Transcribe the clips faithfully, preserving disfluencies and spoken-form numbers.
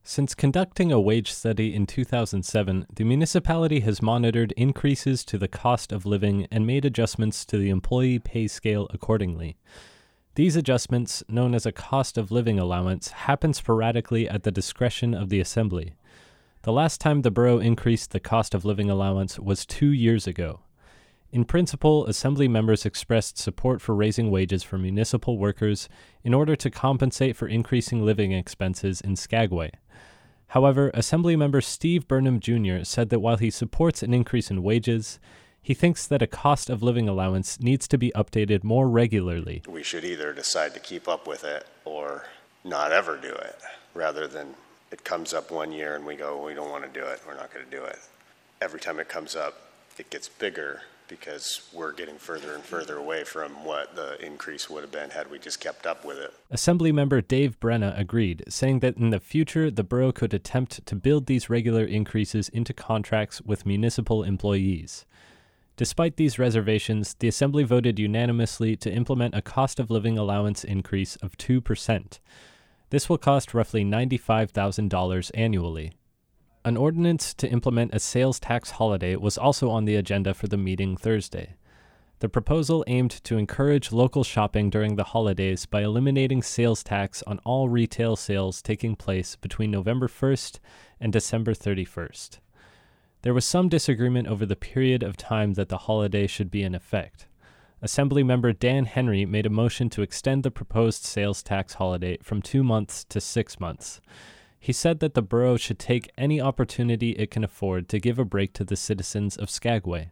Since conducting a wage study in two thousand seven, the municipality has monitored increases to the cost of living and made adjustments to the employee pay scale accordingly. These adjustments, known as a cost of living allowance, happen sporadically at the discretion of the Assembly. The last time the borough increased the cost of living allowance was two years ago. In principle, Assembly members expressed support for raising wages for municipal workers in order to compensate for increasing living expenses in Skagway. However, Assemblymember Steve Burnham Junior said that while he supports an increase in wages, he thinks that a cost of living allowance needs to be updated more regularly. We should either decide to keep up with it or not ever do it, rather than it comes up one year and we go, we don't want to do it, we're not going to do it. Every time it comes up, it gets bigger because we're getting further and further away from what the increase would have been had we just kept up with it. Assemblymember Dave Brenna agreed, saying that in the future the borough could attempt to build these regular increases into contracts with municipal employees. Despite these reservations, the Assembly voted unanimously to implement a cost of living allowance increase of two percent. This will cost roughly ninety-five thousand dollars annually. An ordinance to implement a sales tax holiday was also on the agenda for the meeting Thursday. The proposal aimed to encourage local shopping during the holidays by eliminating sales tax on all retail sales taking place between November first and December thirty-first. There was some disagreement over the period of time that the holiday should be in effect. Assemblymember Dan Henry made a motion to extend the proposed sales tax holiday from two months to six months. He said that the borough should take any opportunity it can afford to give a break to the citizens of Skagway.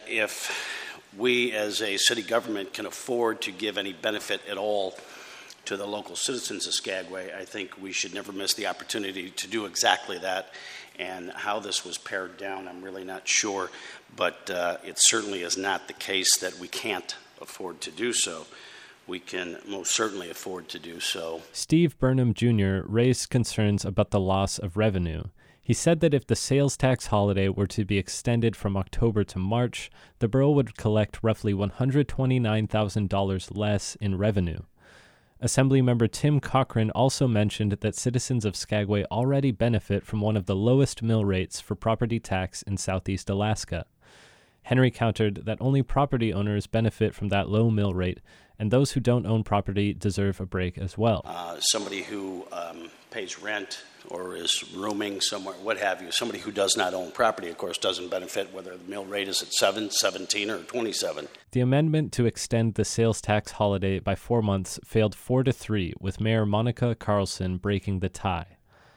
If we as a city government can afford to give any benefit at all to the local citizens of Skagway, I think we should never miss the opportunity to do exactly that. And how this was pared down, I'm really not sure, but uh, it certainly is not the case that we can't afford to do so. We can most certainly afford to do so. Steve Burnham Junior raised concerns about the loss of revenue. He said that if the sales tax holiday were to be extended from October to March, the borough would collect roughly one hundred twenty-nine thousand dollars less in revenue. Assemblymember Tim Cochran also mentioned that citizens of Skagway already benefit from one of the lowest mill rates for property tax in Southeast Alaska. Henry countered that only property owners benefit from that low mill rate, and those who don't own property deserve a break as well. Uh, somebody who um, pays rent or is rooming somewhere, what have you, somebody who does not own property, of course, doesn't benefit whether the mill rate is at seven, seventeen, or twenty-seven. The amendment to extend the sales tax holiday by four months failed four to three, with Mayor Monica Carlson breaking the tie.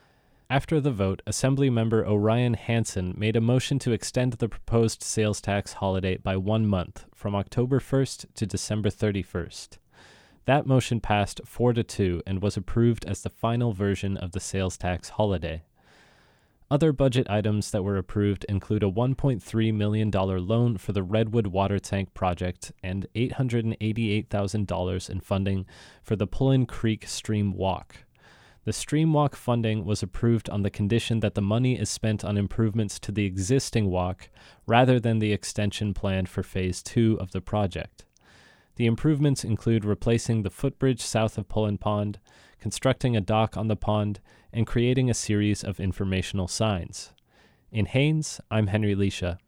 After the vote, Assemblymember Orion Hansen made a motion to extend the proposed sales tax holiday by one month, from October first to December thirty-first. That motion passed four to two and was approved as the final version of the sales tax holiday. Other budget items that were approved include a one point three million dollars loan for the Redwood Water Tank project and eight hundred eighty-eight thousand dollars in funding for the Pullen Creek Stream Walk. The Stream Walk funding was approved on the condition that the money is spent on improvements to the existing walk rather than the extension planned for Phase two of the project. The improvements include replacing the footbridge south of Pullen Pond, constructing a dock on the pond, and creating a series of informational signs. In Haines, I'm Henry Leisha.